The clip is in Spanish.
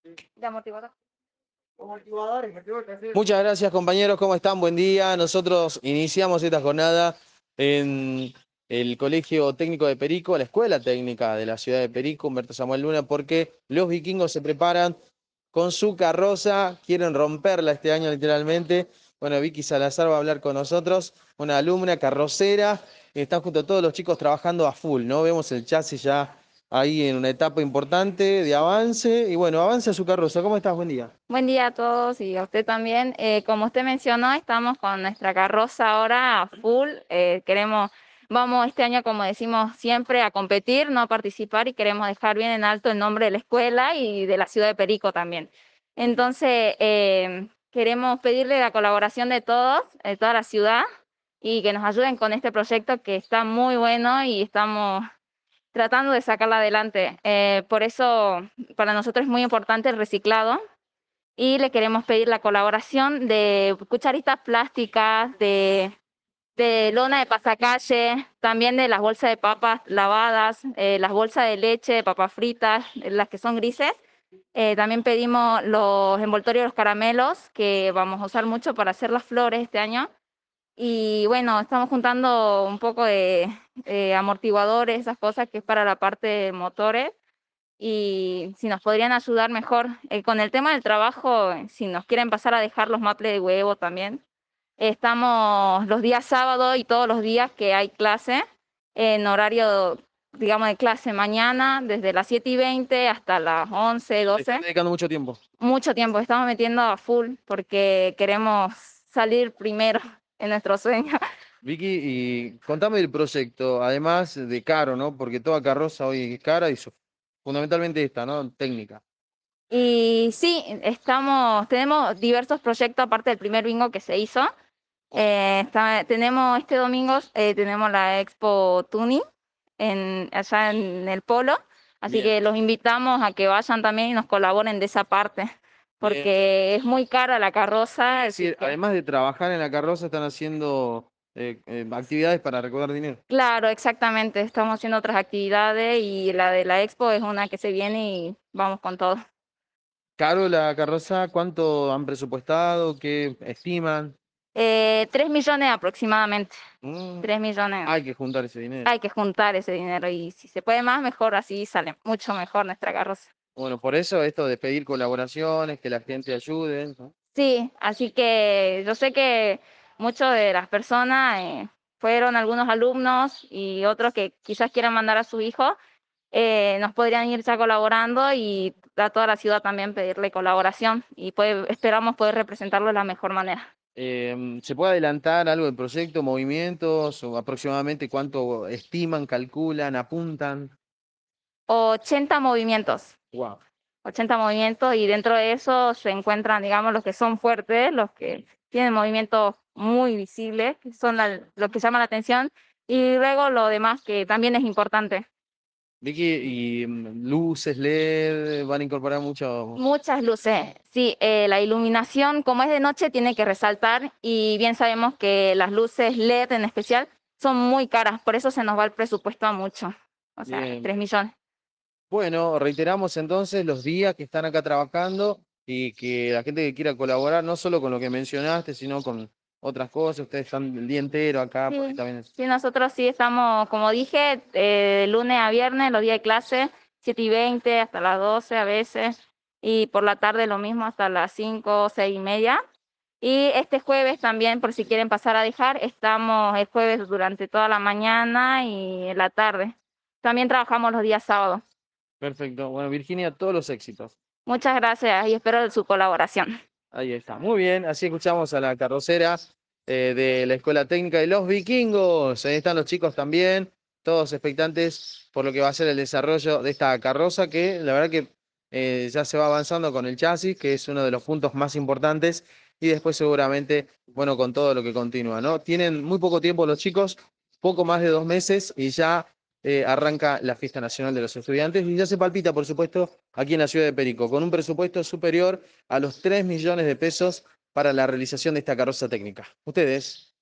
de amortiguador. Muchas gracias, compañeros. ¿Cómo están? Buen día. Nosotros iniciamos esta jornada en el Colegio Técnico de Perico, la Escuela Técnica de la ciudad de Perico, Humberto Samuel Luna, porque los vikingos se preparan con su carroza, quieren romperla este año literalmente. Bueno, Vicky Salazar va a hablar con nosotros, una alumna carrocera. Están junto a todos los chicos trabajando a full, ¿no? Vemos el chasis ya ahí en una etapa importante de avance. Y bueno, avanza su carroza. ¿Cómo estás? Buen día. Buen día a todos y a usted también. Como usted mencionó, estamos con nuestra carroza ahora a full. Vamos este año, como decimos siempre, a competir, no a participar y queremos dejar bien en alto el nombre de la escuela y de la ciudad de Perico también. Entonces, queremos pedirle la colaboración de toda la ciudad y que nos ayuden con este proyecto que está muy bueno y estamos tratando de sacarla adelante. Por eso, para nosotros es muy importante el reciclado y le queremos pedir la colaboración de cucharitas plásticas, de lona de pasacalle, también de las bolsas de papas lavadas, las bolsas de leche, de papas fritas, las que son grises. También pedimos los envoltorios de los caramelos, que vamos a usar mucho para hacer las flores este año. Y bueno, estamos juntando un poco de amortiguadores, esas cosas que es para la parte de motores y si nos podrían ayudar mejor. Con el tema del trabajo, si nos quieren pasar a dejar los maples de huevo también. Estamos los días sábados y todos los días que hay clase, en horario, digamos, de clase mañana, desde las 7:20 hasta las 11, Le están 12. dedicando mucho tiempo. Mucho tiempo, estamos metiendo a full porque queremos salir primero en nuestro sueño. Vicky, y contame del proyecto, además de caro, ¿no? Porque toda carroza hoy es cara y fundamentalmente esta, ¿no? Técnica. Y sí, tenemos diversos proyectos aparte del primer bingo que se hizo. Tenemos este domingo, tenemos la Expo Tuning allá en el Polo, así Bien. que los invitamos a que vayan también y nos colaboren de esa parte, Bien. porque es muy cara la carroza, Es así decir, que además de trabajar en la carroza, están haciendo actividades para recaudar dinero. claro, exactamente, estamos haciendo otras actividades y la de la Expo es una que se viene y vamos con todo. ¿Caro la carroza? ¿Cuánto han presupuestado? ¿Qué estiman? 3 millones aproximadamente, Mm, 3 millones. hay que juntar ese dinero. Hay que juntar ese dinero y si se puede más, mejor, así sale mucho mejor nuestra carroza. Bueno, por eso esto de pedir colaboraciones, que la gente ayude, ¿no? Sí, así que yo sé que muchas de las personas fueron algunos alumnos y otros que quizás quieran mandar a sus hijos, nos podrían ir ya colaborando y a toda la ciudad también pedirle colaboración y esperamos poder representarlo de la mejor manera. ¿Se puede adelantar algo del proyecto, movimientos, o aproximadamente cuánto estiman, calculan, apuntan? 80 movimientos. Wow. 80 movimientos y dentro de eso se encuentran, digamos, los que son fuertes, los que tienen movimientos muy visibles, que son los que llaman la atención, y luego lo demás que también es importante. Vicky, y luces LED, van a incorporar mucho. Muchas luces, sí, la iluminación, como es de noche, tiene que resaltar y bien sabemos que las luces LED en especial son muy caras, por eso se nos va el presupuesto a mucho, o sea, Bien. 3 millones. Bueno, reiteramos entonces los días que están acá trabajando y que la gente que quiera colaborar, no solo con lo que mencionaste, sino con otras cosas. Ustedes están el día entero acá, por ahí Sí, también. sí, nosotros sí estamos, como dije, de lunes a viernes, los días de clase, 7:20 hasta las 12 a veces, y por la tarde lo mismo hasta las 5, 6:30. Y este jueves también, por si quieren pasar a dejar, estamos el jueves durante toda la mañana y en la tarde. También trabajamos los días sábados. Perfecto. Bueno, Virginia, todos los éxitos. Muchas gracias y espero su colaboración. Ahí está. Muy bien, así escuchamos a la carrocera de la Escuela Técnica de los Vikingos. Ahí están los chicos también, todos expectantes por lo que va a ser el desarrollo de esta carroza, que la verdad que ya se va avanzando con el chasis, que es uno de los puntos más importantes, y después seguramente, bueno, con todo lo que continúa, ¿no? Tienen muy poco tiempo los chicos, poco más de 2 meses, y ya arranca la Fiesta Nacional de los Estudiantes, y ya se palpita, por supuesto, aquí en la ciudad de Perico, con un presupuesto superior a los 3 millones de pesos para la realización de esta carroza técnica. Ustedes.